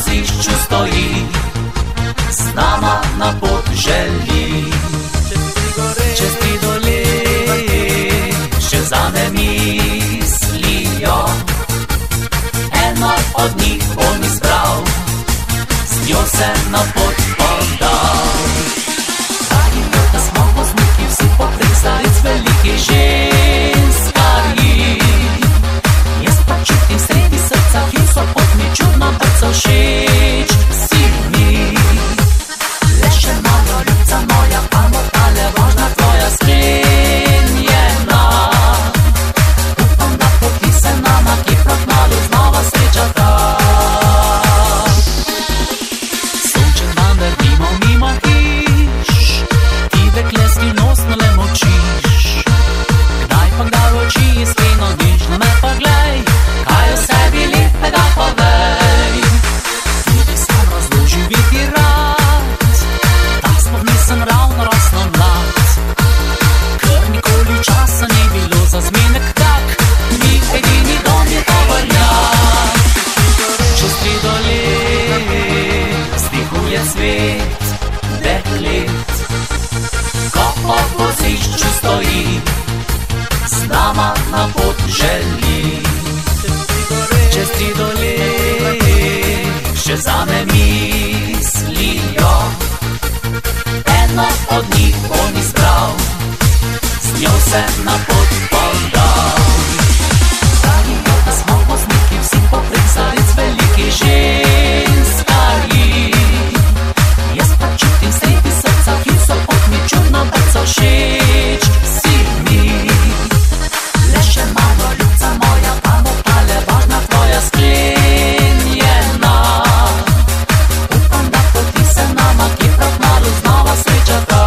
vozišču stoji, z nama na pot želi. Čez tri dole še zame mislijo, eno od njih bom izbral, z njo se na pot podal. Dragi da smo vozniki vsi poprek staric veliki ženskari, jaz pa čutim sredi srca, ki so pot mi čudno brca všeč si mi. Le še malo ljubca moja, pa mortale vožna tvoja sklenjena. Upam, da poti se nama, ki prav kmalu znova srečata. Sončen dan drvimo mimo hiš, ti dekle skrivnostno le močiš. Kdaj pa kdaj v oči iskreno nežno me pa glej, kaj o sebi lepega povej. Tudi sam razložil biti rad, da sploh nisem ravno rosno mlad. Ker nikoli časa ni bilo za zmenek tak, mi edini dom je ta vrljak. Čez tri dole vzdihuje cvet deklet, ko po vozišču stoji, z nama na pot želi. Čez tri dole še zame mislijo, eno od njih bom izbral, z njo se na pot podal. Dragi da smo vozniki vsi poprek staric veliki ženskari, jaz pa čutim sredi srca, ki so pot mi čudno brca všeč si mi. Le še malo ljubca moja, pa mortale vožna tvoja sklenjena. Upam, da poti se nama, ki prav kmalu znova srečata.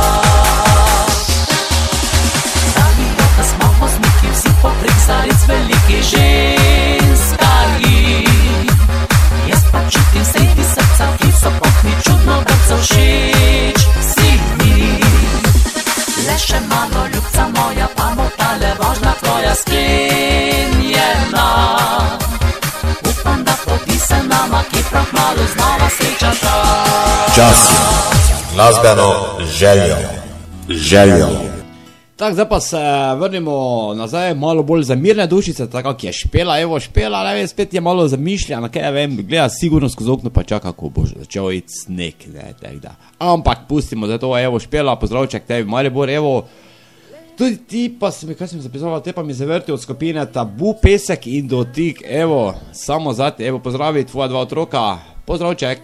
Dragi da smo vozniki vsi poprek staric veliki ženskari, jaz pa čutim sredi srca, ki so pot mi čudno brca všeč si mi. Le še malo ljubca moja, pa mortale vožna tvoja sklenjena. Upam, da poti se nama, ki prav kmalu znova srečata. Čas glasbeno željo. Tak, zdaj pa se vrnimo nazaj, malo bolj za mirne dušice, tako kak je Špela, evo Špela, ne vem, spet je malo zamišljena, kaj ja vem, gleda sigurno skozi okno, pa čaka, ko bo začel iti sneg, ne, tak da. Ampak pustimo za to, evo Špela, pozdravček tebi, Maribor, evo, tudi ti pa si mi, kaj sem zapisoval, te pa mi zavrti od skupine Tabu, Pesek in Dotik, evo, samo za te, evo, pozdravi tvoja dva otroka, pozdravček.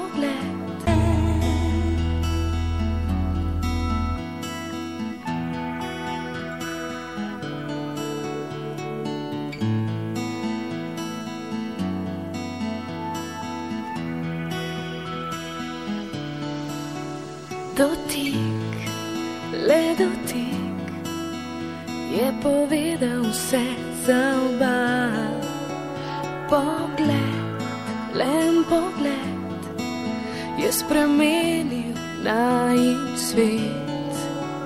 Dotik, le dotik, je povedal vse za oba. Pogled, len pogled, je spremenil najin svet.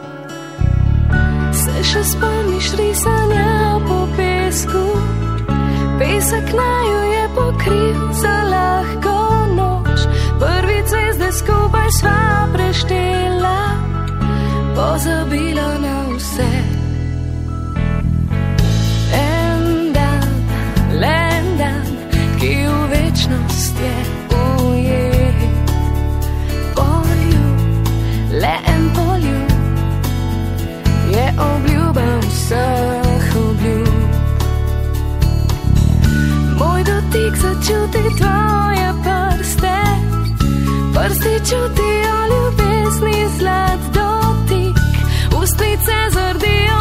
Se še spomniš risanja po pesku, pesek naju je pokril za lahko noč. Prvi zvezde skupaj sva preštela, pozabila na vse. En dan, len dan, ki v večnost je ujet. Poljub, le en poljub, je obljuba vseh obljub. Moj dotik začuti tvoje prste, prsti čutijo ljubezni zlat dotik, ustnice zardijo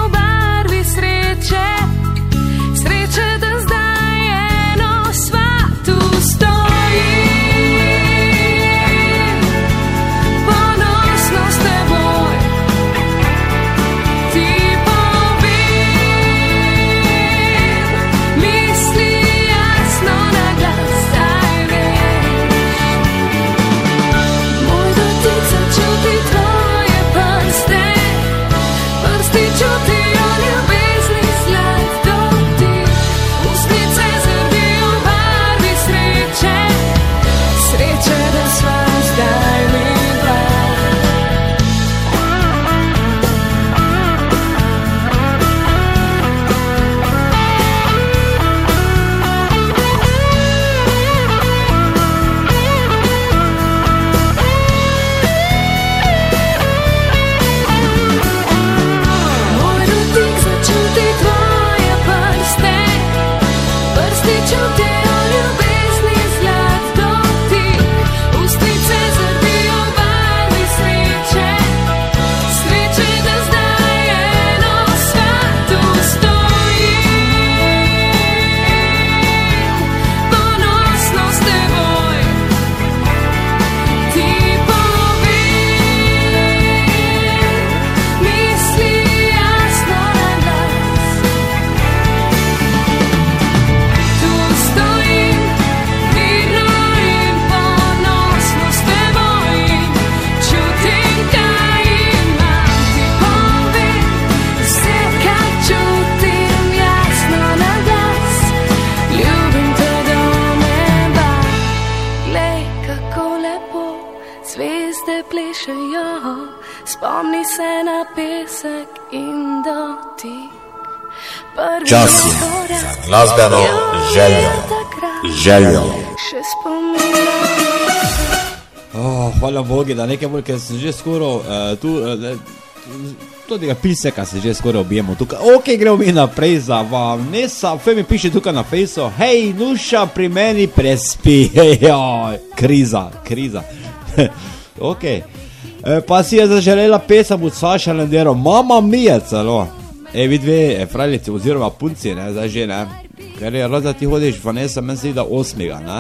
se na pesek in dotik. Prvi Čas je korak za glasbeno željo. Željo. še spominjam. Hvala Bogu, da nekaj bolj, ker sem že skoro to tega piseka se že skoraj objemo tukaj. Ok, gremo mi naprej za Vanessa. Fe mi piše tukaj na fejsu. Hej, Nuša, pri meni prespi. Kriza. Ok. Pa si je zaželela pesem od Saša Lendero. Mama mia celo. Vi dve frajlici oziroma punci, ne, zdaj že, ne. Ker je rada ti hodiš, Vanessa, meni se da 8. ne.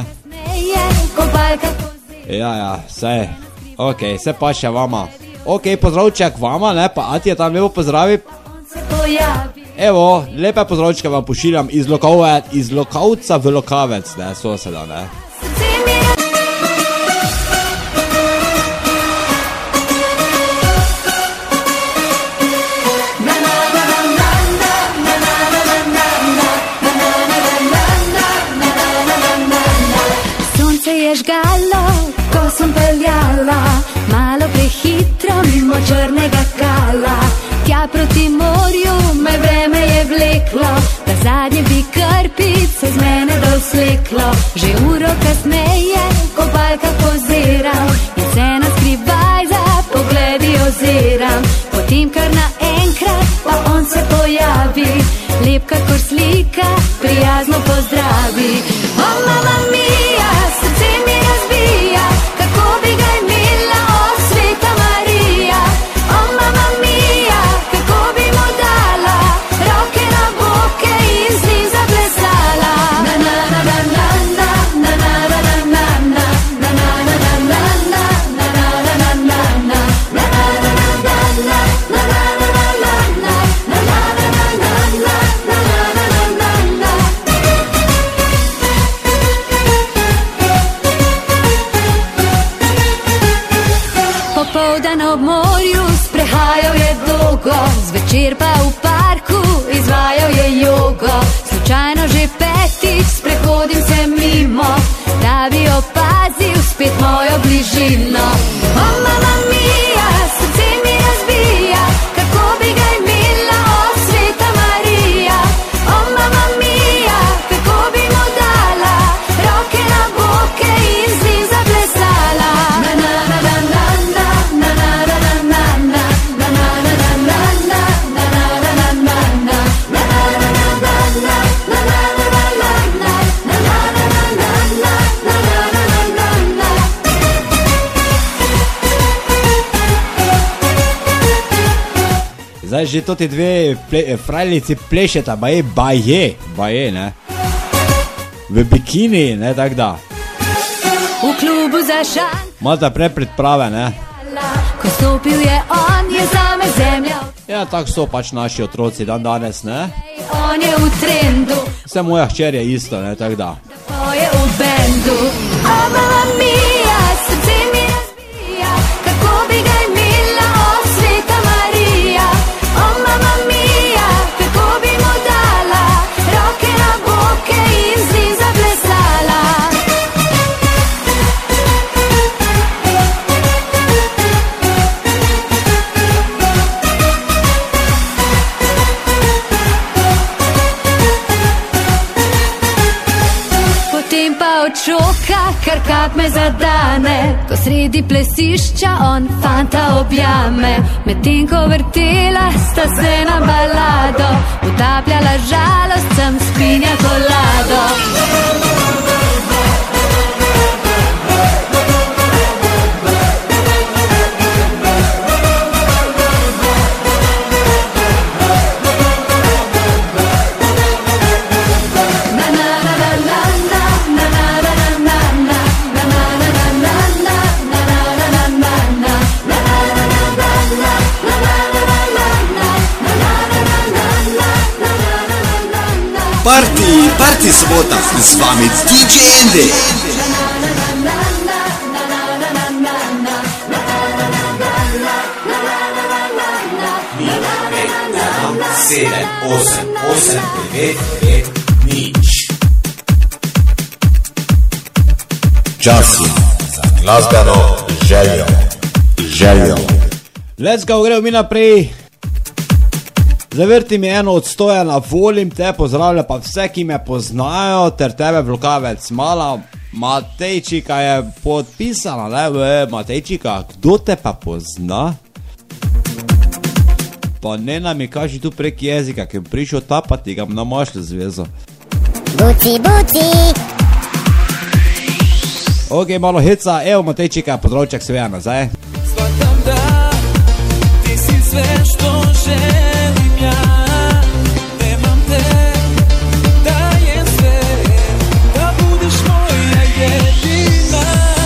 Ja, vse. Ok, se pa še vama. Ok, pozdravček vama, ne, pa Ati je tam lepo pozdravi. Evo, lepe pozdravčke vam pošiljam iz Lokavca v Lokavec, ne, soseda, ne. Sonce je žgalo, ko sem peljala, malo prehitro mimo črnega kala. Tja proti morju me vreme je vleklo, da zadnje bi krpic se z mene dol sleklo. Že uro kasneje kopalka poziram in se na skrivaj za pogledi oziram. Potem kar naenkrat pa on se pojavi, lep kakor slika, prijazno pozdravi. O mama mia, srce mi razbija, kako bi ga imela, o sveta Marija. O mama mia, kako bi mu dala roke na boke in z njim zaplesala. Na na na na na na na na na na na na na na na na na na na Popoldan ob morju sprehajal je dolgo, zvečer pa v parku izvajal je jogo. Slučajno že petič sprehodim se mimo, da bi opazil spet mojo bližino. O mama mia, srce mi razbija, kako bi ga imela, o sveta Marija. O mama mia, kako bi mu dala roke na boke in z njim zaplesala. Na na na na na na na na na na na na na na na na na na na na Zdaj že to ti dve frajlici plešeta, baje, ne. V bikini, ne, tak da. V klubu za šan Malta predprave, ne. ko stopil je on, je zame zemlja. Ja, tak so pač naši otroci dan danes, ne. On je v trendu, Vse moja hčer je isto, ne, tak da. to je v bendu. O mama mia, srce mi razbija, kako bi ga imela, o sveta Marija. O mama mia, kako bi mu dala roke na boke in z njim zaplesala. Potem pa od šoka, kar kap me zadane, ko sredi plesišča on fanta objame. Medtem ko vrtela sta se na balado, utapljala žalost, sem spinja kolado. Party sobota, z vami DJ Andy. 7, 8, 8, 9, 5, nič. Čas je za glasbeno željo. Let's go, gremo mi naprej. Zavrti mi eno od Stojana, volim te, pozdravlja pa vse, ki me poznajo, ter tebe Vlokavec Mala. Matejčika je podpisana, ne, Matejčika, kdo te pa pozna? Pa ne nam mi kaži tu prek jezika, ki je prišel tapati, ga na mašlju zvezo. Buci, buci. Ok, malo heca, evo Matejčika, pozdravčak se veja nazaj. Shvatam da ti si sve što želim ja. Nemam te, da je sve, da budeš moja jedina.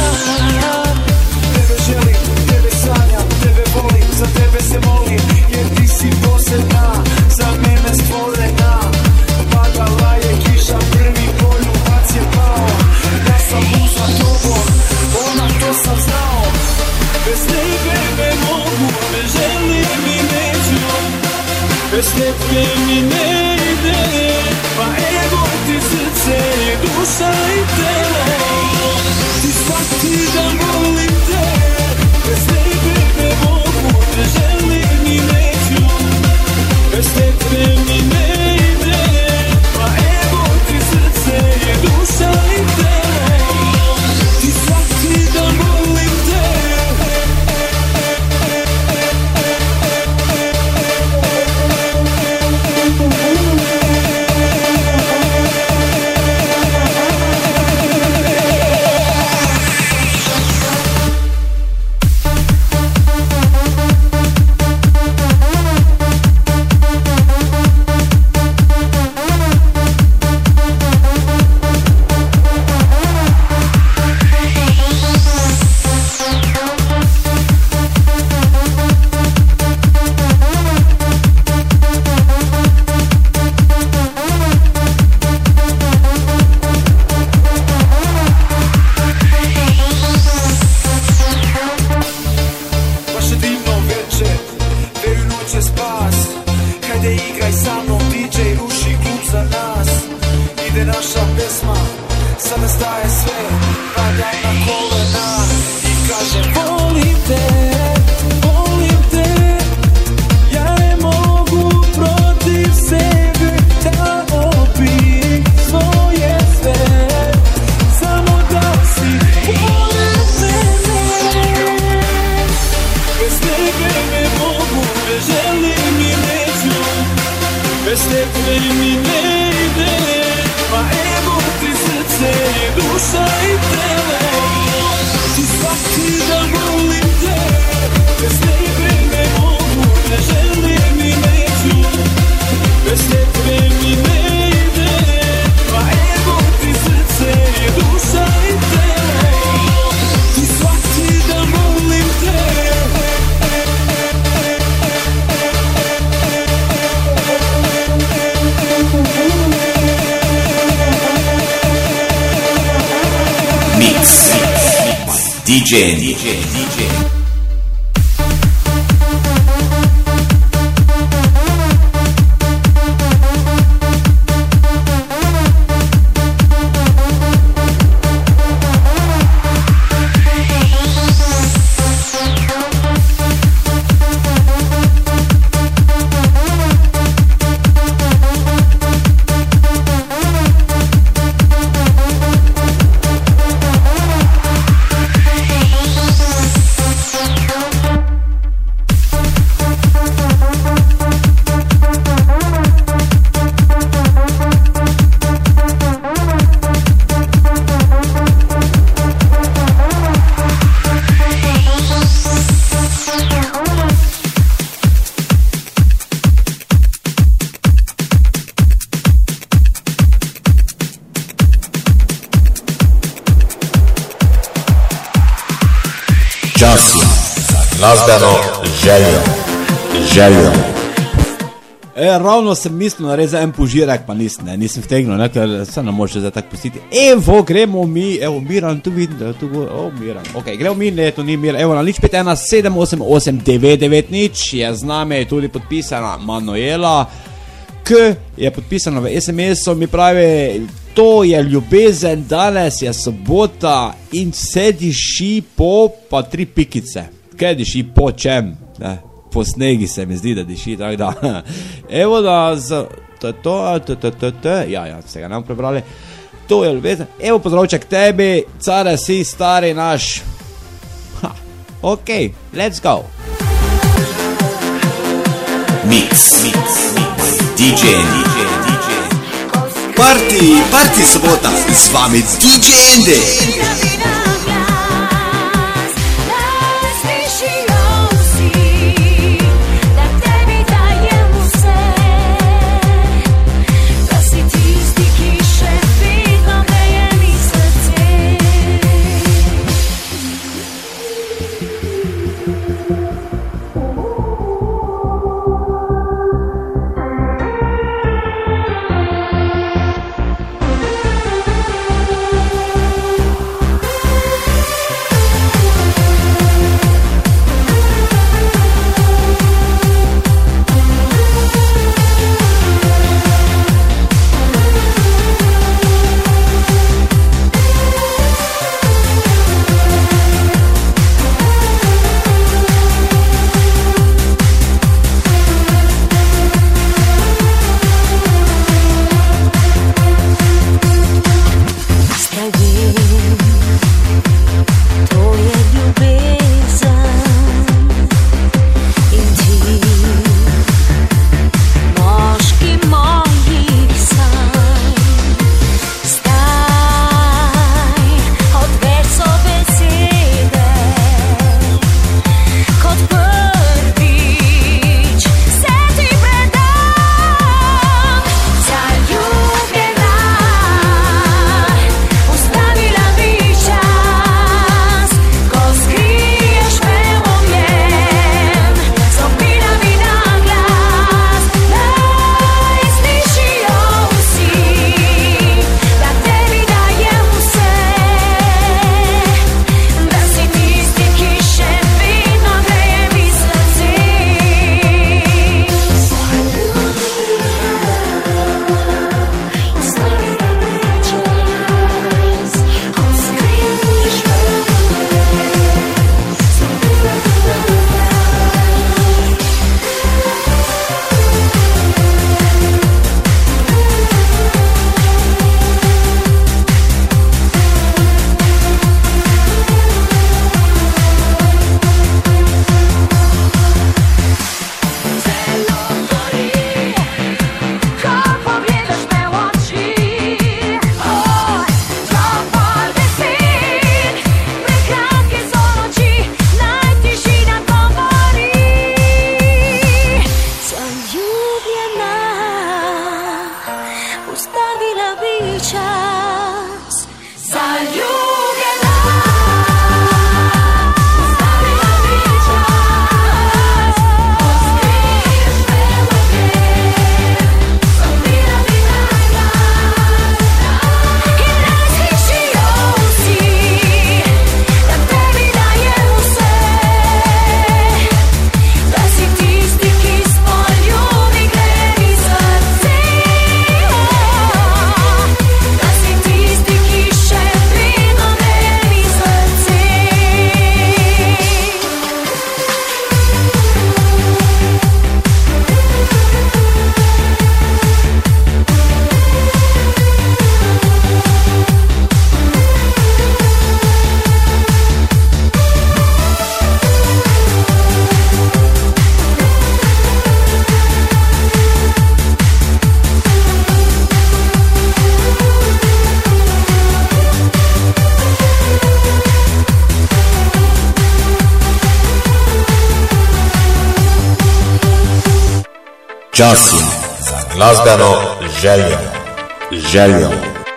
Tebe želim, tebe sanjam, tebe volim, za tebe se molim, jer ti si posebna, za mene stvorena. Padala je kiša, prvi poljubac je pao. Ja sam za tobom, ona to sam znao. Bez tebe ne mogu, ne želim i neću. Bez tebe mi ne ide, pa evo ti srce i duša i telo. Ti shvati da volim te, bez tebe ne mogu, ne želim i neću. Bez tebe mi ne ide, pa evo ti srce i duša i telo. Ti shvati da volim te. DJ. Nazdano željo. Ravno sem mislil narediti za en požirek, pa nisem vtegnil, ker se ne može zdaj tako pustiti. Evo, gremo mi, evo, Miran, tu vidim, da je tu bo, Miran. Ok, gremo mi, ne, to ni Miran, evo, na 051788990 je z nami tudi podpisana Manuela, K je podpisana v SMS-u, mi pravi, to je ljubezen, danes je sobota in vse diši po, pa 3 pikice. Kaj diši po čem? Ne, po snegi se mi zdi, da diši, tako da. Evo da za ja, ste ga nam prebrali. To je ljubezen. Evo pozdravček tebi, care si stari naš. Ok, let's go. Mix. DJ. Party sobota, z vami DJ Ende. Čas je za glasbeno željo.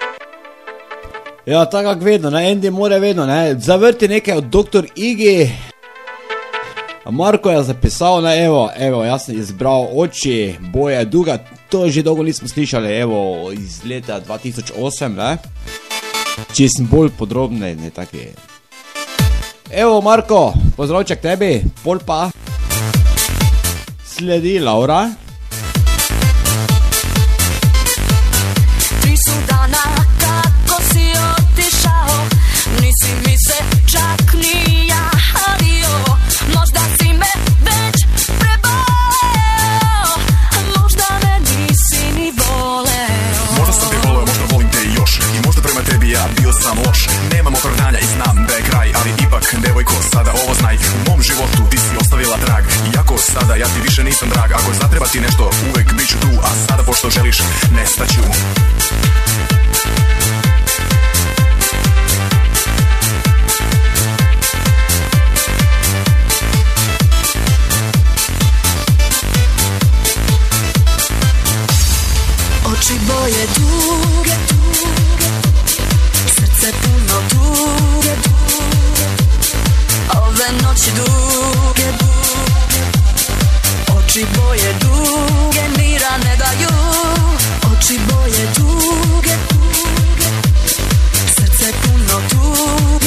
Ja, tako kako vedno, Andy mora vedno, zavrti nekaj od Dr. Iggy. Marko je zapisal, evo, jaz sem izbral Oči Boje Duga, to že dolgo nismo slišali, evo, iz leta 2008, če sem bolj podrobne, ne taki. Evo, Marko, pozdravček tebi, pol pa sledi Laura. Nisi mi se čak ni javio, možda si me već ti nešto, uvek bit ću tu, a sada pošto želiš, nestaću. Oči boje duge, srce puno duge, ove noći duge, oči boje duge, mira ne daju. Oči boje duge, srce puno duge,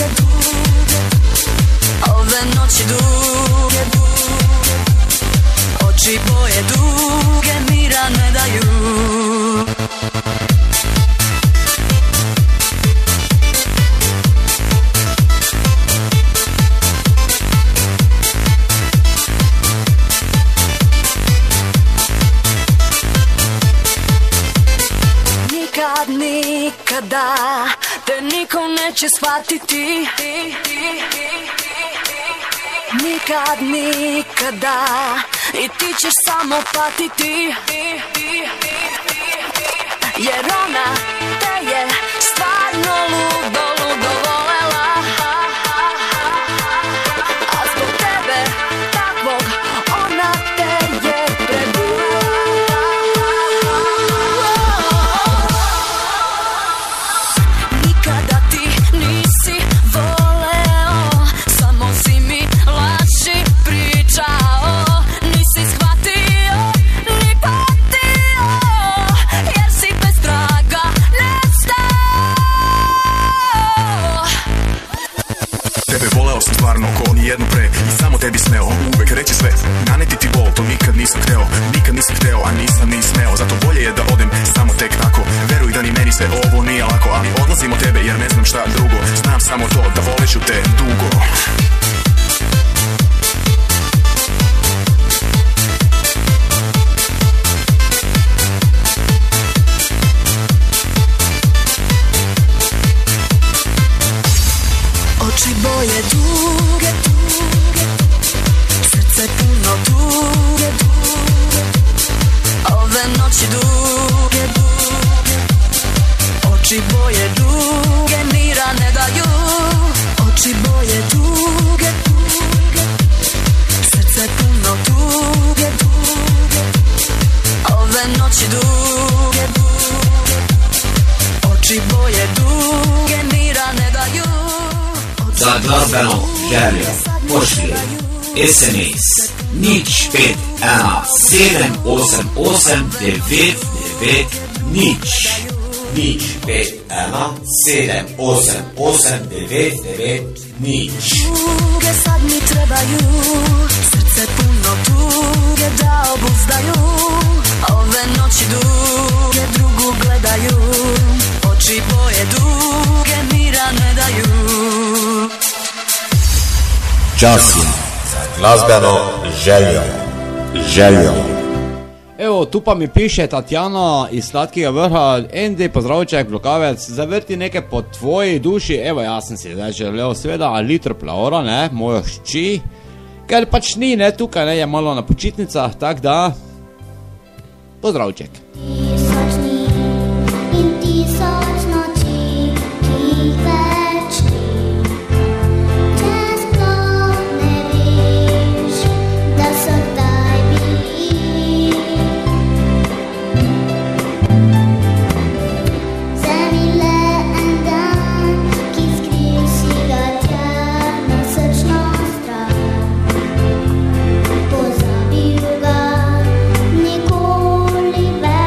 ove noći duge, oči boje duge, mira ne daju. Nikada te niko neće shvatiti, nikada i ti ćeš samo patiti, jer ona te je stvarno ludo volela, a zbog tebe takvog ona te je prebulela. Nikada ti nisi voleo, samo si mi laži pričao, nisi shvatio ni patio, jer si bez traga nestao. Tebe voleo sam stvarno ko nijedno pre i samo tebi smeo uvek reći sve, naneti ti bol, to nikad nisam hteo, a nisam ni smeo, zato bolje je da odem samo tek tako. Veruj da ni meni se ovo nije lako, ali odlazim od tebe jer ne znam šta drugo, znam samo to da voleću te dugo. Oči boje duge, srce puno duge, ove noći duge, oči boje duge, mira ne daju. Oči boje duge, srce puno duge, ove noći duge, oči boje duge, mira ne daju. Za glazbeno željo pošli SMS 051788990 051788990. Tuge sad mi trebaju, srce puno tuge da obuzdaju, ove noći duge drugu gledaju, oči boje duge mira ne daju. Časim za glazbeno željo. Evo, tu pa mi piše Tatjana iz Slatkega vrha, Endi, pozdravček, Blokavec, zavrti nekaj po tvoji duši. Evo, jaz sem si zdaj želel seveda litr plaora, ne, mojo hči, ker pač ni, ne, tukaj, ne, je malo na počitnicah, tak da, pozdravček. Pozabil ga nikoli več.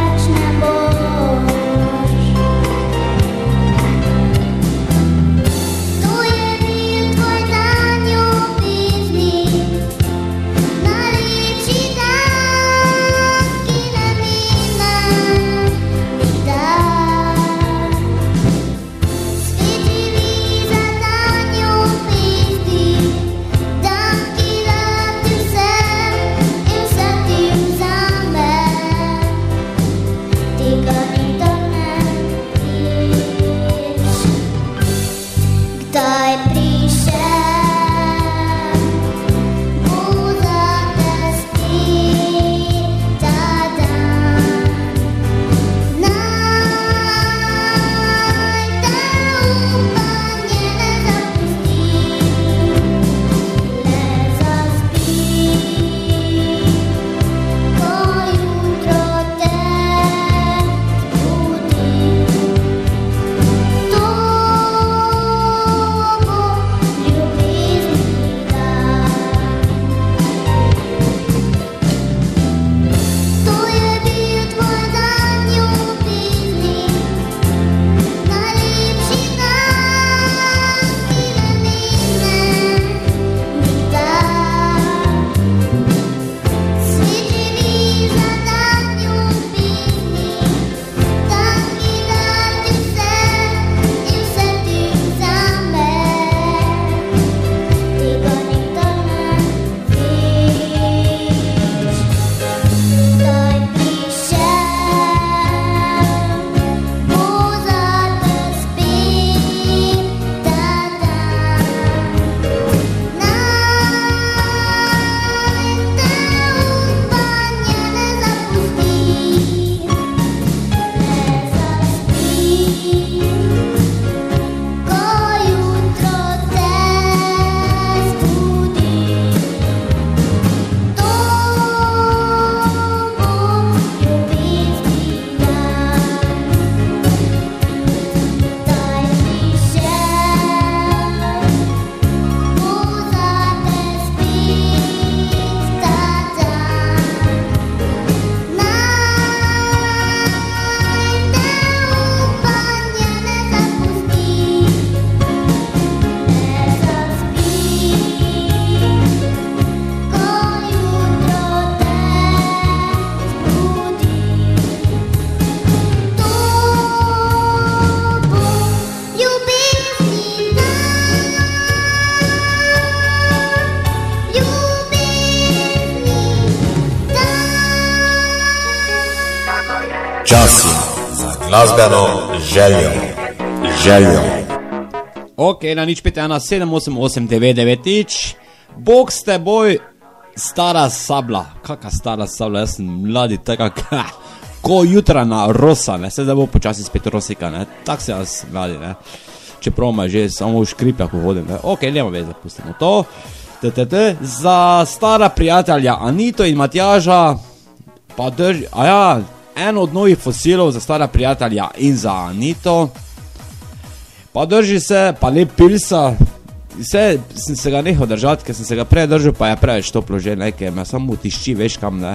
Časim za glasbeno željo. Ok, na nič 5178889. Bog s teboj, stara sabla. Kaka stara sabla, jaz sem mladi, taka ko jutrana rosa, ne, se da bo počasi spet rosika, ne, tak se jaz mladi, ne. Čeprav me že samo v škripjah hodim, ne. Ok, nema veze, pustimo to. Za stara prijatelja Anito in Matjaža pa drži, eno od novih fosilov za stara prijatelja in za Anito. Pa drži se, pa lep pilsa. Vse sem se ga nehal držati, ker sem se ga prej držal, pa je preveč toplo že, ne, ker me samo tišči, veš kam, ne.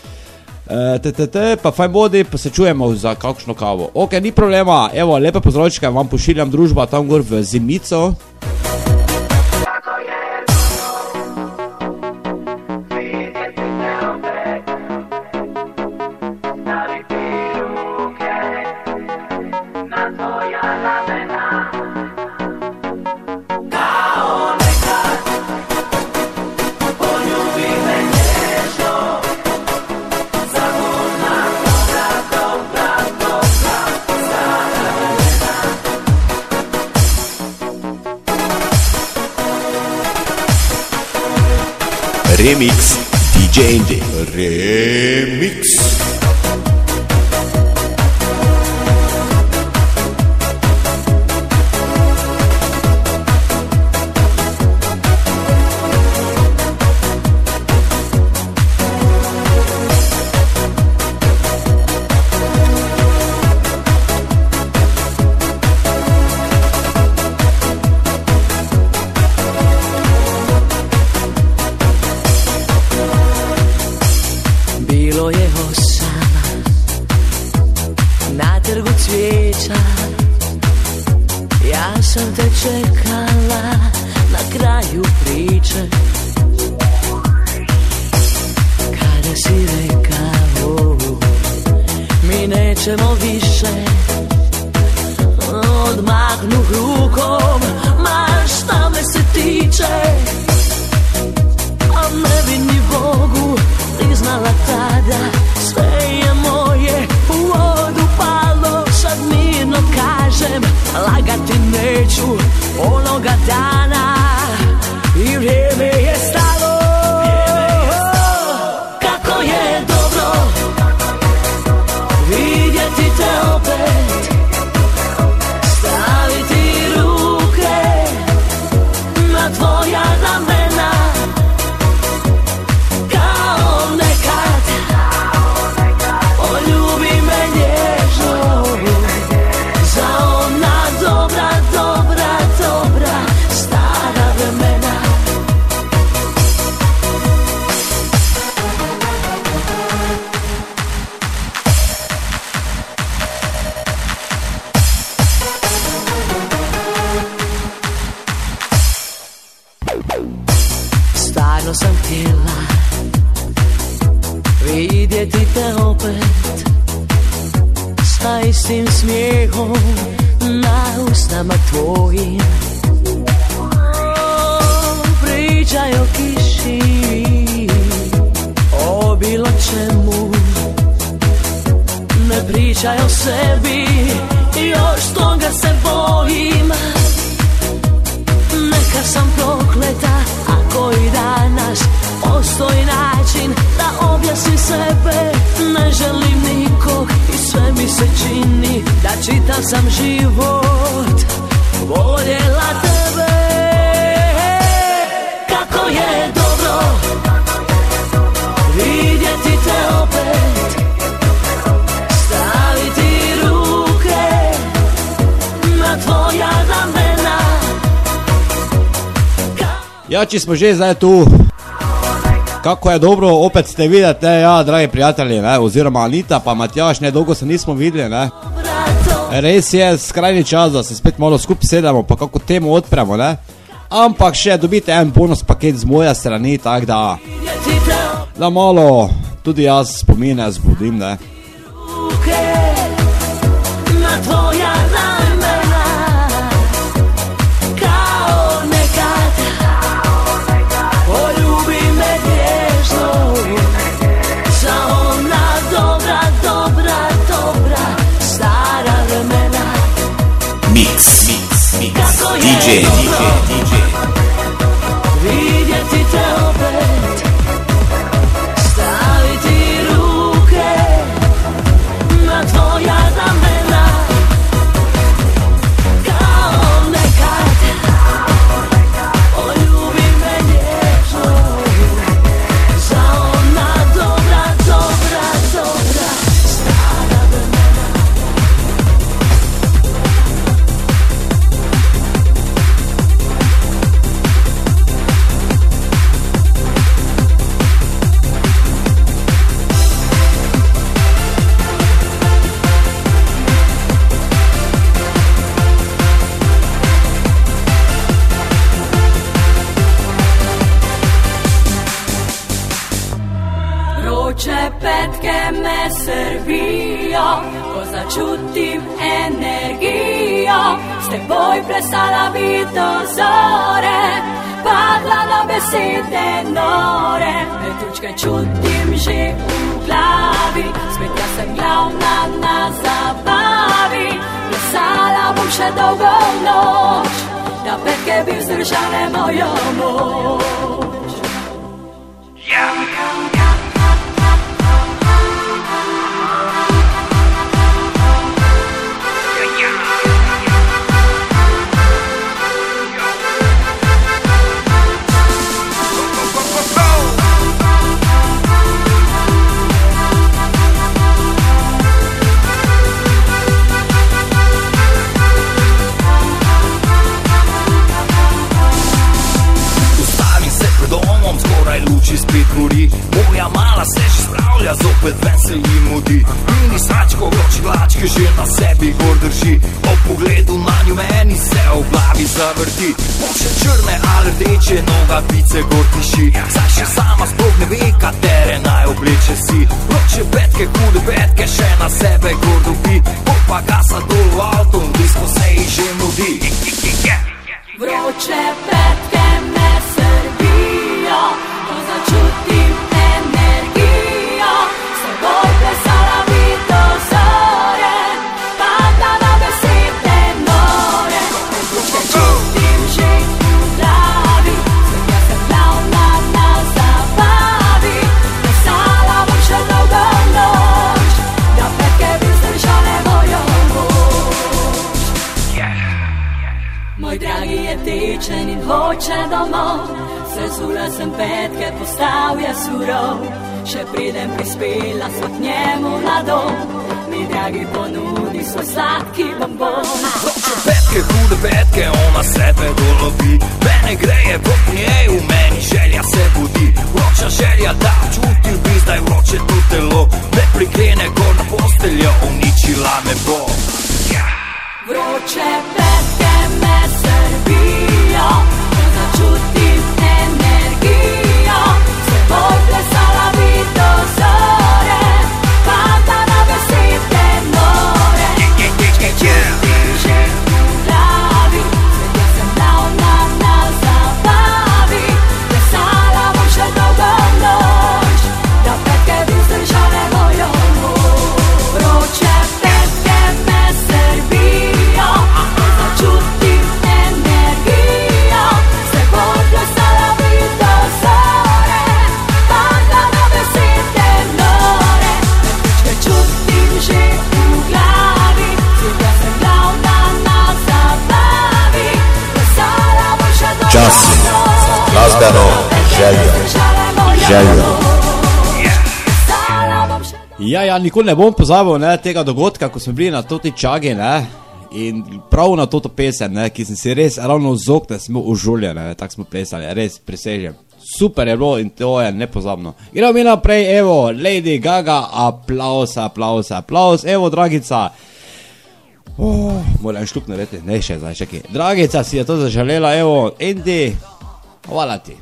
Pa fajn bodi, pa se čujemo za kakšno kavo. Ok, ni problema, evo, lepe pozdravčke, vam pošiljam družba tam gor v Zimico. Remix DJ Indy. Remix. Ja, če smo že zdaj tu, kako je dobro, opet ste videti, ja, dragi prijatelji, ne, oziroma Anita pa Matjaž, ne, dolgo se nismo videli, ne. Res je, skrajni čas, da se spet malo skupaj sedemo, pa kako temo odpremo, ne. Ampak še dobite en bonus paket z moje strani, tak da malo tudi jaz spomine zbudim, ne. začutim energijo, s teboj plesala bi do zore, padla na besede nore, metučke čutim že v glavi, spet jaz sem glavna na zabavi, plesala bom še dolgo noč, da petke bi vzdržale mojo moč. Luči spet gori, moja mala se že spravlja, zopet ven se jim mudi. Mini sračko, vroči vlačke že na sebi gor drži, ob pogledu na nju meni se v glavi zavrti. Moče črne ali rdeče, nogavice gor tiši, saj še sama sploh ne ve, katere naj obleče si. Vroče petke, hude petke, še na sebe gor dobi, pol pa gasa dol v avto, disko se ji že mudi. Vroče petke me srbijo, začutim energijo, s teboj plesala bi do zore, padla na besede nore, metučke čutim že v glavi, spet jaz sem glavna na zabavi, plesala bom še dolgo noč, da petke bi vzdržale mojo moč. Moj dragi je tečen in hoče domov, sezula sem petke, postal je surov, še pridem prispela sva k njemu na dom, mi dragi ponudi svoj sladki bombon. Vroče petke, hude petke, ona sebe dolovi, mene greje pod njej, v meni želja se budi, vroča želja, da čutil bi zdaj vroče to telo, me priklene gor na posteljo, uničila me bo. Vroče petke me srbijo, začutim energijo, s teboj plesala bi do zore, padla na besede nore, čutim že v glavi, spet jaz sem glavna na zabavi, plesala bom še dolgo noč, da petke bi vzdržale mojo moč. Vroče petke me srbijo, začutim energijo, s teboj plesala bi do zore, padla na besede nore, metučke čutim že v glavi, spet jaz sem glavna na zabavi, plesala bom še dolgo Čas za glasbeno željo. Ja, nikoli ne bom pozabil, ne, tega dogodka, ko smo bili na toti čagi, ne, in prav na toto pesem, ne, ki sem si res ravno z okna smo užuljeni, tako smo plesali, res presežem. Super je bilo in to je nepozabno. Gremo mi naprej, evo, Lady Gaga, aplauz, evo, Dragica. Moram štup narediti, ne še zdaj, čakaj. Dragica si je to zaželela, evo, Andy, hvala ti.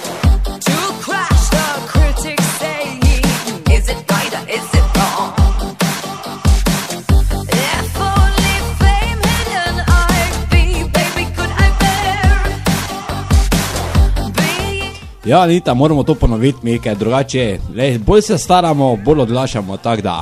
Ja, Anita, moramo to ponoviti, mi, ker drugače, bolj se staramo, bolj odlašamo, tak da.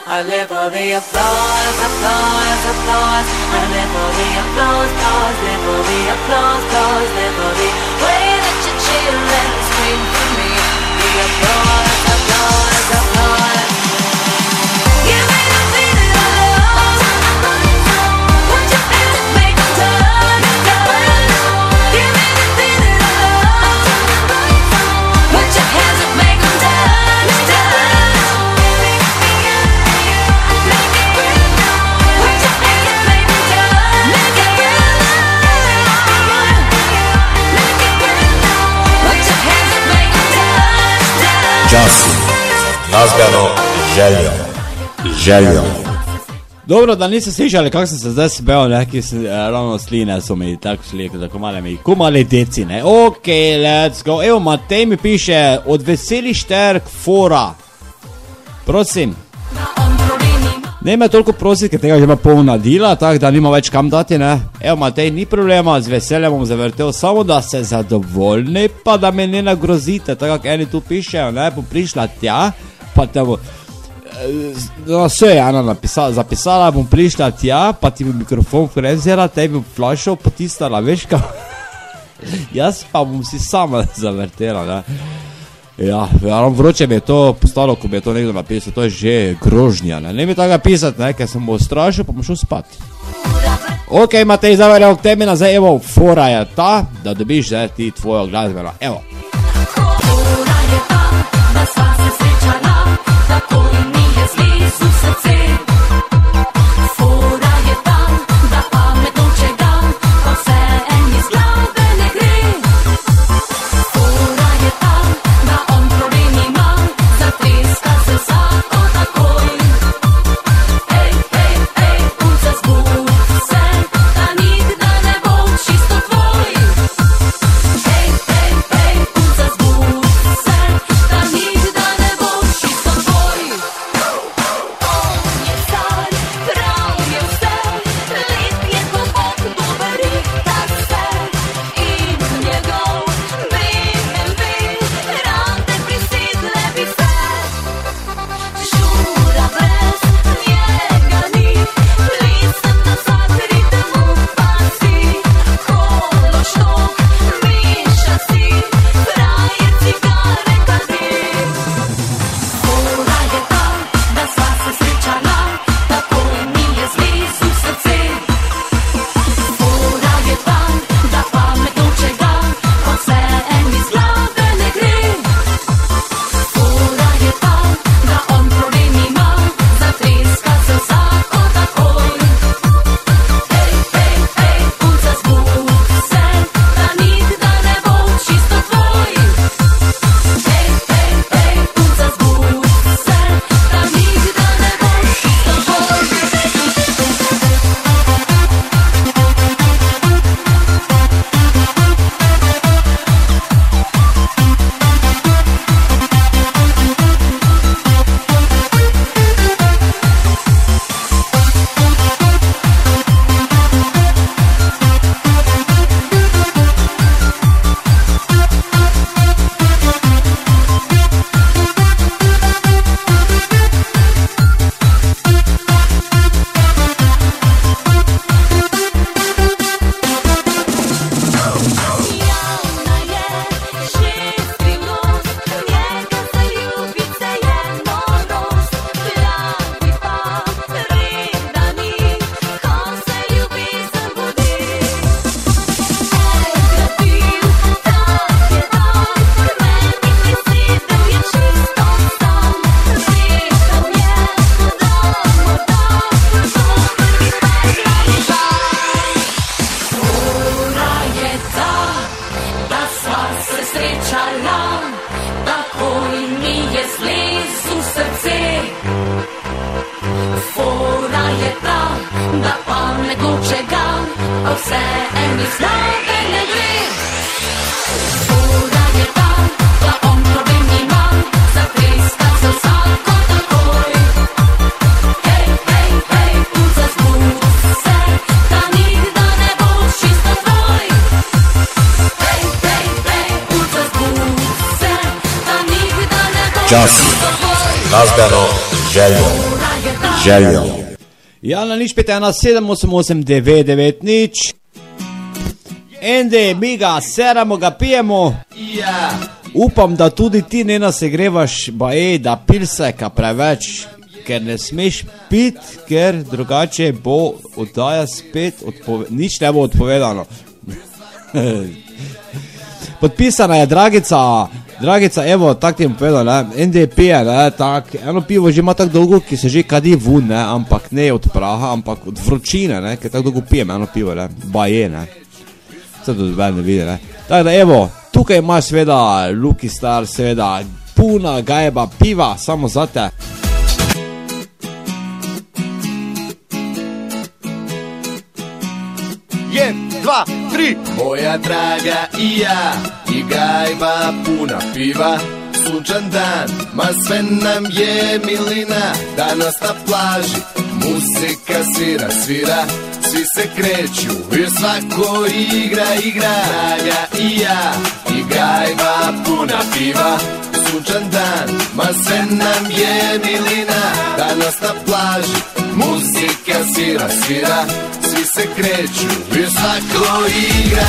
I live for the applause, applause, applause. I live for the applause, applause, live for the applause, applause, live for the way that you cheer and scream for me. The applause, applause, applause. Give me the feeling of love. Put your hands up, make them turn, turn. Give me the feeling of love. Put your hands up, make them turn, turn. Časi, glazbeno željo. Dobro, da niste slišali, kako sem se zdaj spel, neki ravno sline so mi tako šli, tako male mi, kumale deci, ne. Ok, let's go. Evo, Matej mi piše, od Veseli Šterk fora. Prosim. Ne me toliko prositi, ker tega že ima polna dila, tako da nima več kam dati, ne. Evo, Matej, ni problema, z veseljem bom zavrtel, samo da se zadovoljni, pa da me ne nagrozite, tako kako eni tu pišejo, ne, bom prišla tja, pa te bo, no, vse je Ana zapisala, bom prišla tja, pa ti bi mikrofon frezera, tebi bom flašo potisnala, veš kao, jaz pa bom si sama zavrtela, ne. Ja, vroče mi je to postalo, ko mi je to nekdo napisal, to je že grožnja, ne mi tega pisati, ne, ker sem bo strašil, pa bom šel spat. Ok, Matej, zaverjal k tebi nazaj, evo, fora je ta, da dobiš zdaj ti tvojo glasbeno, evo. Fora je ta, da sva se srečala, tako in mi je zblizu srce. Fora je ta, da pametno čega, pa vse en iz glave ne gre. Fora je ta, da on problem ima, zatreska se vsako takoj. Hej, hej, hej, punca zbudi se, da nikdar ne bo čisto tvoj. Hej, hej, hej, punca zbudi se, da nikdar ne bo čisto tvoj. On je star, prav je vse, lep je ko Bog, dober rihta se. In njegov BMW, rade prisedle bi se. Žura brez njega ni, listem nazad, ritem upasi. Kološtok, miša si, frajer cigare kadi. Fora je ta, da sva se srečala, tako in mi je zblizu srce. Fora je ta, da pametno čega, pa vse en iz glave ne gre. Fora je ta, da on problem ima, zatreska se vsako takoj. Hej, hej, hej, punca zbudi se, da nikdar ne bo čisto tvoj. Hej, hej, hej, punca zbudi se, da nikdar ne bo čisto tvoj. Javna je že skrivnost, njega zaljubit se je norost. Mladi pa reda ni, ko se ljubezen budi. Egrabil, tak je dan, meni prisedel je čisto sam. Rekel je, da morda dober bi pekla izaj. Fora je ta, da sva se srečala, tako in mi je zblizu srce. Fora je ta, da pametno čega, pa vse en iz glave ne gre. Fora je ta, da on problem ima, zatreska se vsako takoj. Hej, hej, hej, punca zbudi se, da nikdar ne bo čisto tvoj. Hej, hej, hej, punca zbudi se, da nikdar ne bo Časi, čisto tvoj. glazbeno željo. Fora željom. Ja na nič 5178899 Ende, mi ga seramo, ga pijemo. Upam, da tudi ti ne nasegrevaš, da pilseka preveč, ker ne smeš pit, ker drugače bo oddaja spet nič ne bo odpovedano. Podpisana je Dragica, evo, tak ti bom povedal, ne, NDP je, ne, tak, eno pivo že ima tako dolgo, ki se že kadi vun, ne, ampak ne od praha, ampak od vročine, ne, ker tako dolgo pijem eno pivo, ne, baje, ne, se to zdaj ne vidi, ne, tako da evo, tukaj imaš seveda Lucky Star, seveda puna gajba piva, samo za te. Dva, tri. Moja draga i ja, i gajba puna piva, sunčan dan, ma sve nam je milina, danas na plaži, muzika svira, svi se kreću, jer svako igra, draga i ja, i gajba puna piva, sunčan dan, ma sve nam je milina, danas na plaži, muzika svira, svi se kreću, jer svako igra.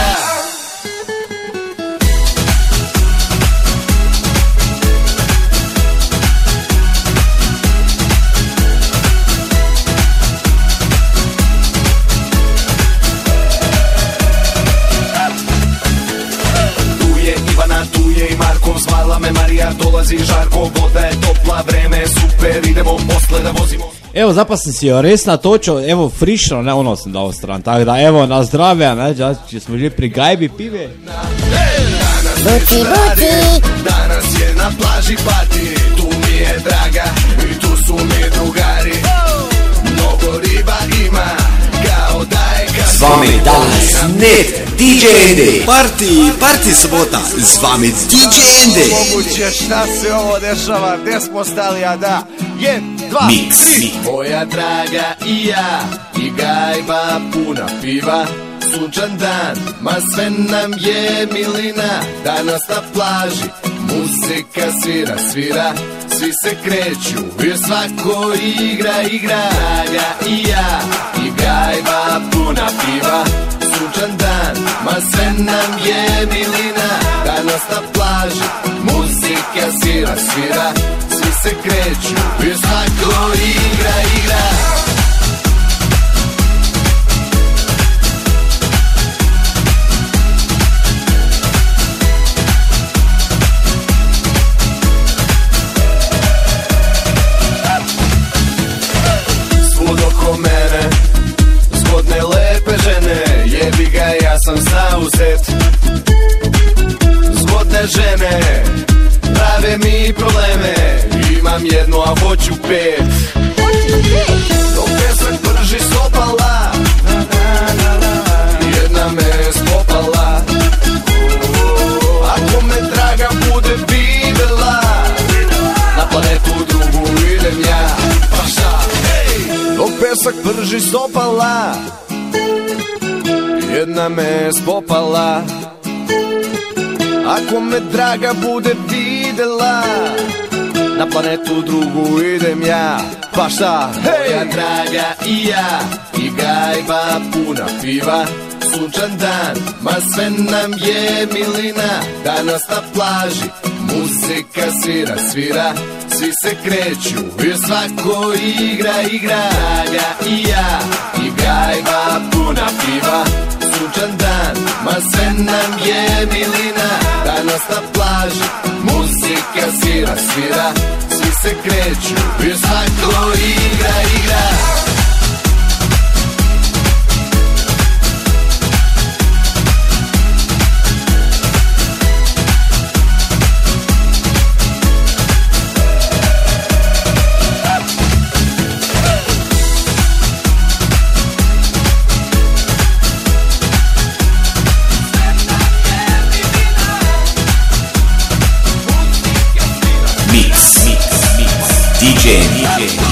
Tu je Ivana, tu je i Marko, zvala me Marija, dolazi žarko, voda je topla, vreme je super, idemo posle da vozimo. Evo, zdaj pa sem si jo res natočil, evo, frišno, ne, ono sem dal stran, tako da, evo, na zdravje, ne, če smo že pri gajbi pive. Buci. Danas je na plaži party, tu mi je draga i tu su mi drugari, mnogo riba ima, kao da je kad... Z vami danas net DJ Ende. Party sobota, z vami DJ Ende. Moguće šta se ovo dešava, gde smo stali, a da, 1, 2, Mix. 3. Moja draga i ja, i gajba puna piva, sunčan dan, ma sve nam je milina, danas na plaži, muzika svira, svi se kreću, jer svako igra, draga i ja, i gajba puna piva, sunčan dan, ma sve nam je milina, danas na plaži, muzika svira, svi se kreću, jer svako igra. Svud oko mene, zgodne lepe žene, jebi ga, ja sam zauzet. Zgodne žene, prave mi probleme, imam jednu, a hoću 5. Dok pesak brži stopala, jedna me spopala. Ako me draga bude videla, na planetu drugu idem ja, pa šta? Dok pesak brži stopala, jedna me spopala. Ako me draga bude videla, na planetu drugu idem ja, pa šta? Moja draga i ja, i gajba puna piva, sunčan dan, ma sve nam je milina, danas na plaži, muzika svira, svi se kreću, jer svako igra, draga i ja, i gajba puna piva, sunčan dan, ma sve nam je milina, danas na plaži, muzika svira, svi se kreću, jer svako igra.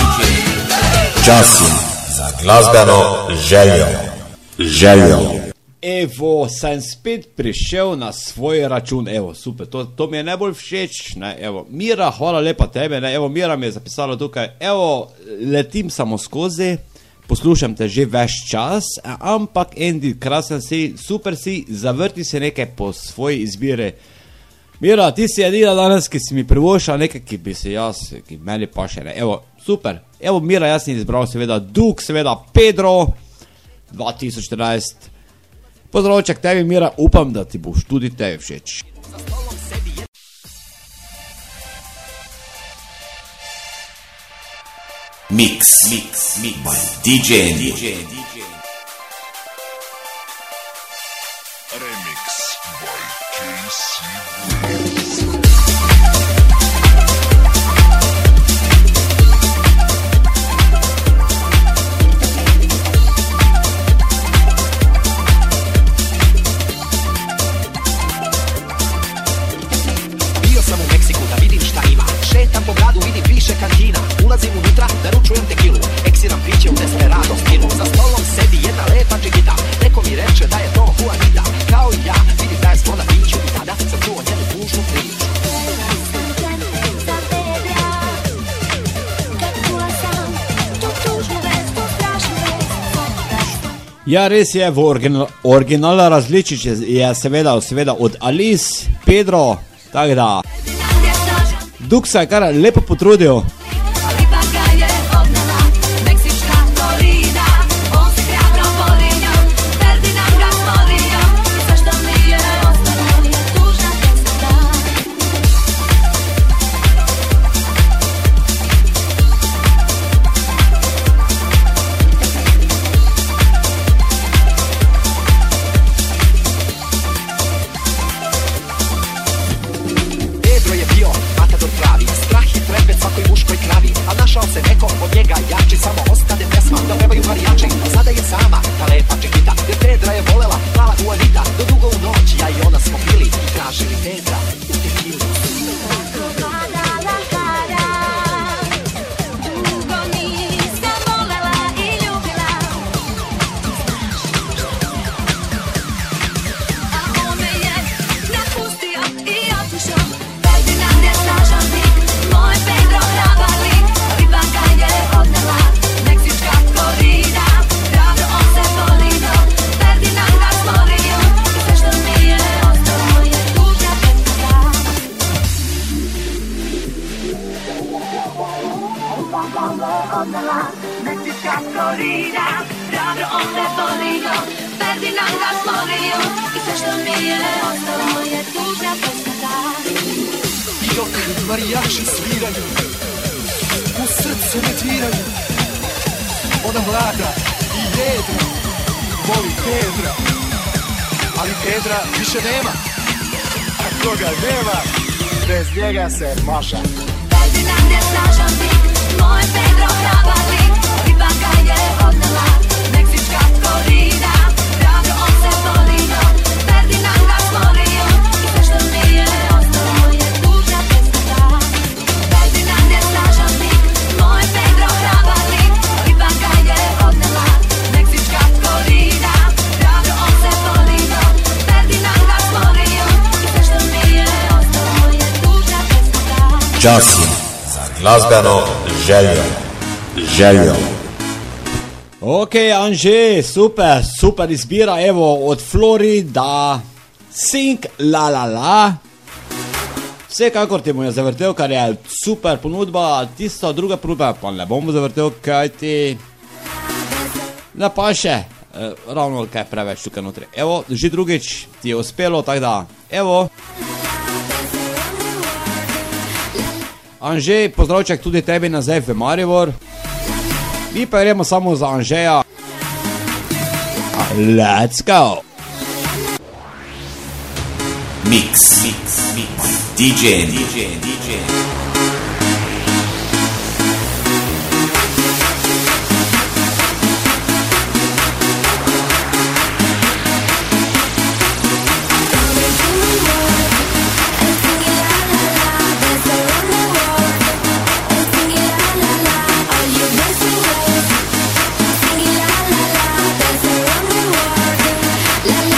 Čas je za glazbeno željom. Evo, sem spet prišel na svoj račun, evo, super, to mi je najbolj všeč, ne, evo, Mira, hvala lepa tebe, ne, evo, Mira mi je zapisala tukaj, evo, letim samo skozi, poslušam te že več čas, ampak Andy, krasen si, super si, zavrti se nekaj po svoji izbiri. Mira, ti si edina danes, ki si mi privošala nekaj, ki bi se jaz, ki meni pa še ne, evo, super, evo, Mira, jaz sem izbral seveda Duk, seveda Pedro, 2014, Pozdravček tebi, Mira, upam, da ti boš tudi tebi všeč. Mix by DJ Andy. Remix by KC. Šetam po gradu, vidim više kantina. Ulazim unutra, naručujem tekilu. Eksiram priče u desperado stilu. Za stolom sedi jedna lepa čekita. Neko mi reče da je to Juanita. Kao i ja, vidim da je sklona piću. I tada sam čuo njenu tužnu priču. Ja, res je, v originalna različič je seveda od Alice, Pedro, tako da Duk se je kar lepo potrudil. Se neko od njega jači, samo ostane pesma, da pevaju marijači. Sada je sama ta lepa čekita, jer Pedra je volela plava Juanita. Do dugo u noć ja i ona smo pili i tražili Pedra u tekili. Marijači sviraju, u srce me diraju. Ona mlada i jedra voli Pedra, ali Pedra više nema. A koga nema, bez njega se može. Ferdinand je snažan lik, moj Pedro hrabar lik. Riba ga je odnela, meksička korida. Hrabro on se volio, Ferdinand ga stvorio. I sve što mi je ostalo je tužna pesma. Ferdinand je snažan lik, moj Pedro hrabar lik. Riba ga je odnela, meksička korida. Hrabro on se volio, Ferdinand ga stvorio. I sve što mi je ostalo je tužna pesma. Časi za glazbeno željo. Ok, Anže, super izbira, evo, od Florida, Sing La La La. Vsekakor ti mu je zavrtel, kar je super ponudba, tista druga ponudba pa ne bomo zavrtel, kaj ti ne paše, ravno kaj preveč tukaj notri. Evo, že drugič ti je uspelo, tako da, evo. Anže, pozdravček tudi tebi nazaj v Maribor. Mi pa gremo samo za Anžeja. Let's go! Mix DJ. La la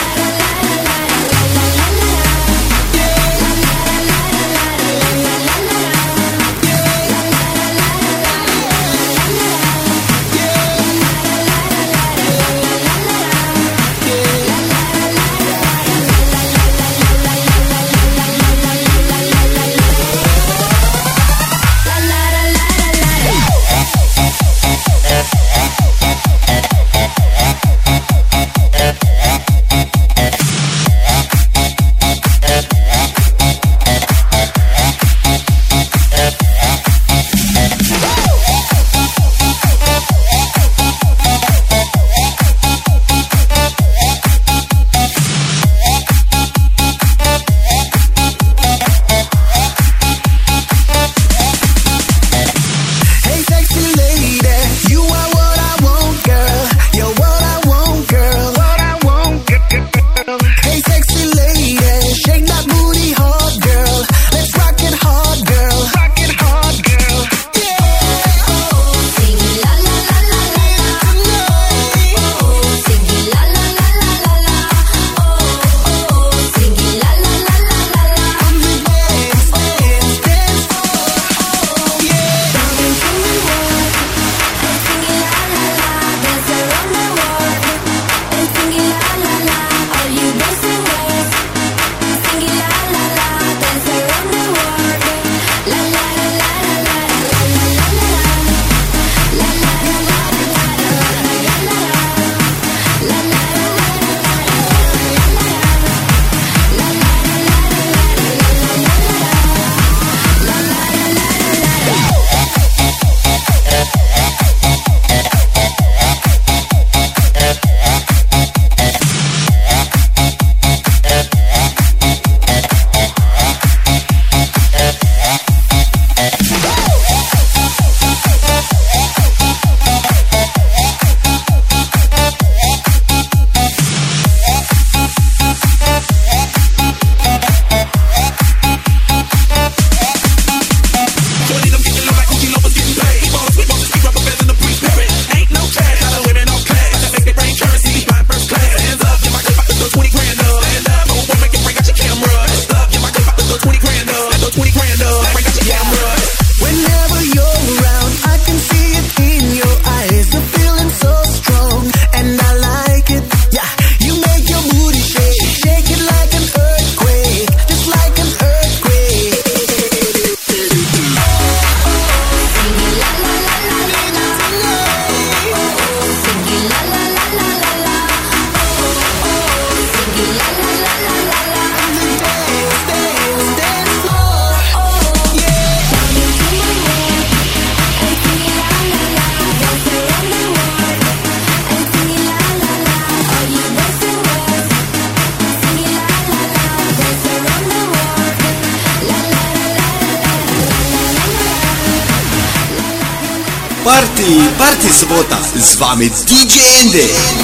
Party sobota, z vami DJ Ende.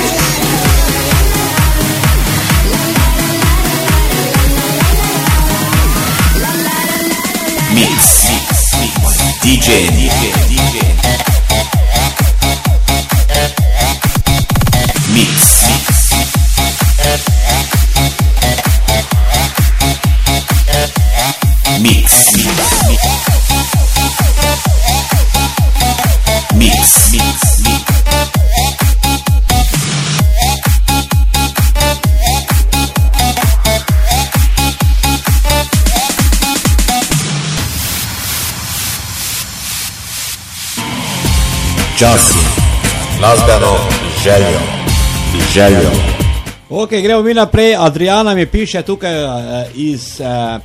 Mix, DJ Mix. Čas, glazbeno željo. Ok, gremo mi naprej. Adriana mi piše tukaj iz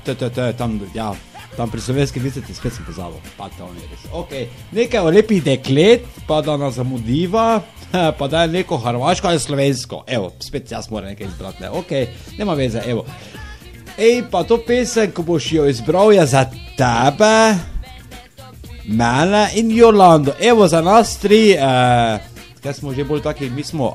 tam pri Slovenski Bistrici, spet sem pozabil. Ok, nekaj o lepih deklet, pa da nas zamudiva, pa da je neko hrvaško ali slovensko. Evo, spet jaz moram nekaj izbrati. Ok, nema veze, evo. Ej, pa to pesem, ko boš jo izbral, je za tebe, mene in Jolando. Evo, za nas tri, kaj smo že bolj taki, mi smo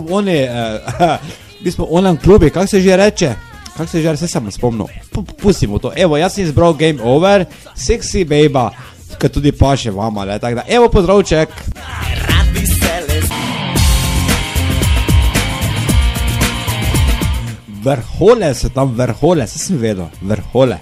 online klubi, kak se že reče? Kak se že, vse sem spomnil. Pustimo to. Evo, jaz sem izbral Game Over, Sexy Baby, ki tudi paše vama, le, tako da. Evo, pozdravček. Vrhole so tam, vrhole, vse sem vedel, vrhole.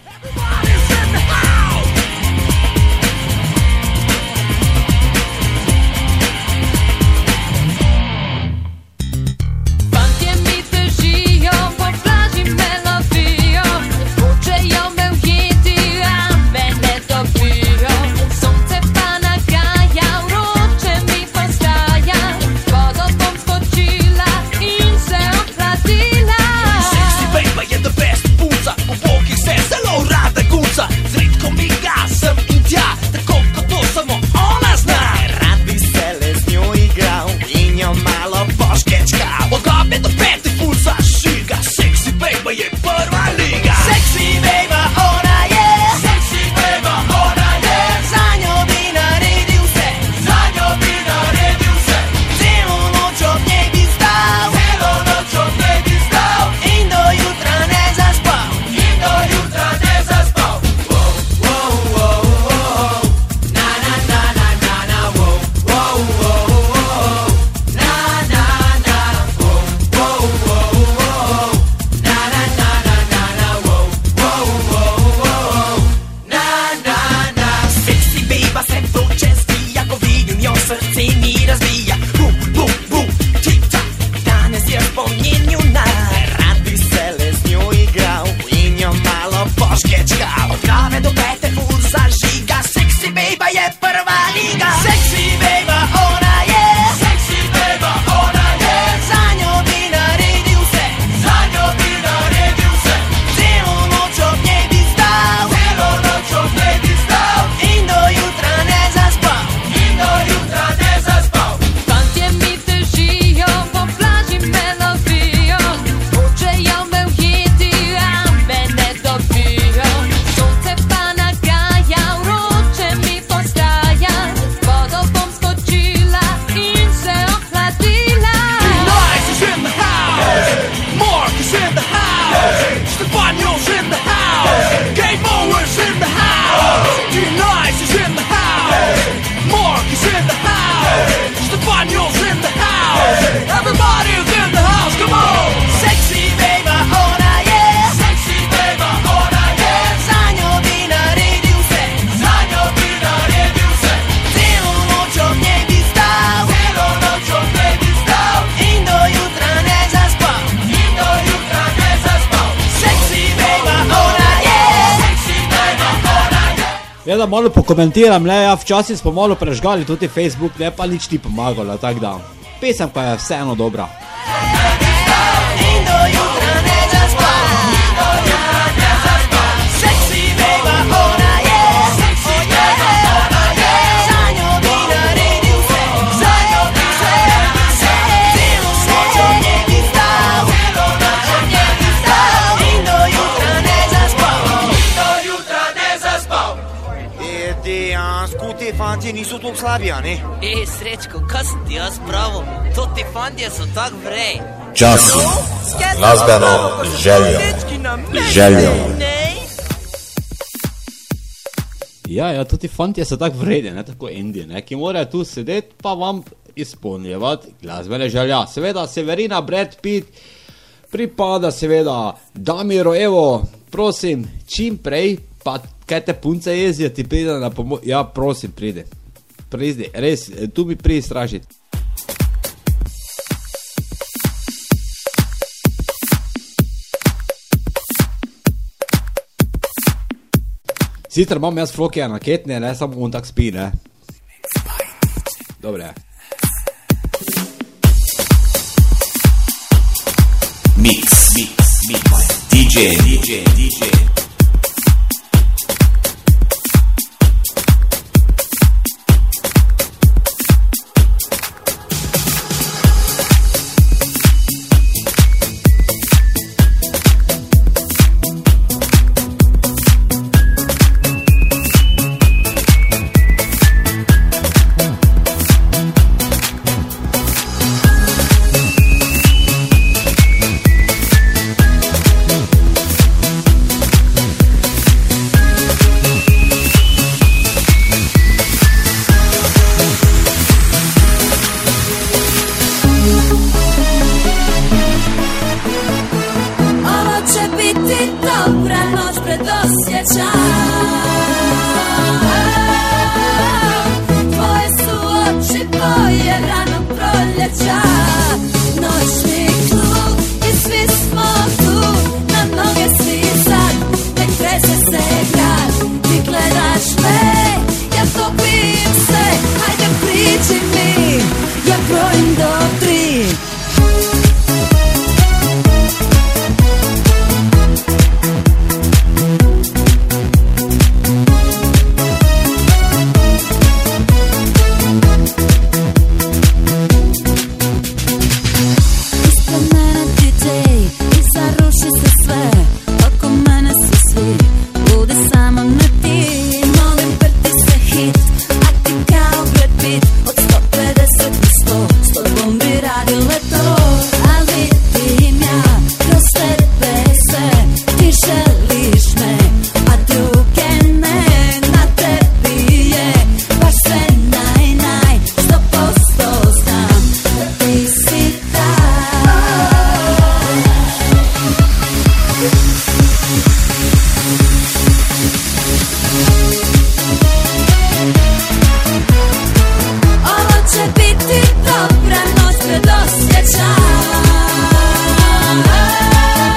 Da malo pokomentiram, le, ja, včasih smo malo prežgali tudi Facebook, ne, pa nič ti pomagalo, tako da. Pesem pa je vseeno dobra. Fanti nisu toliko slabi, a ne? Srečko, kaj sem ti jaz pravo? To ti fantje so tak vrej. Časi, glasbeno željo. Ja, tudi fantje so tako vredni, ne tako Indije, ne, ki morajo tu sedeti pa vam izpolnjevati glasbene želja. Seveda Severina, Brad Pitt, pripada seveda Damiro, evo, prosim, čim prej, pa kaj te punce jezijo, ti pride na pomoč, ja, prosim, pridi, res, tu bi pridi stražiti. Sicer imam jaz Flokija na ketne, ne, samo on tak spi, ne. Dobre. Mix, DJ. Ja brojim do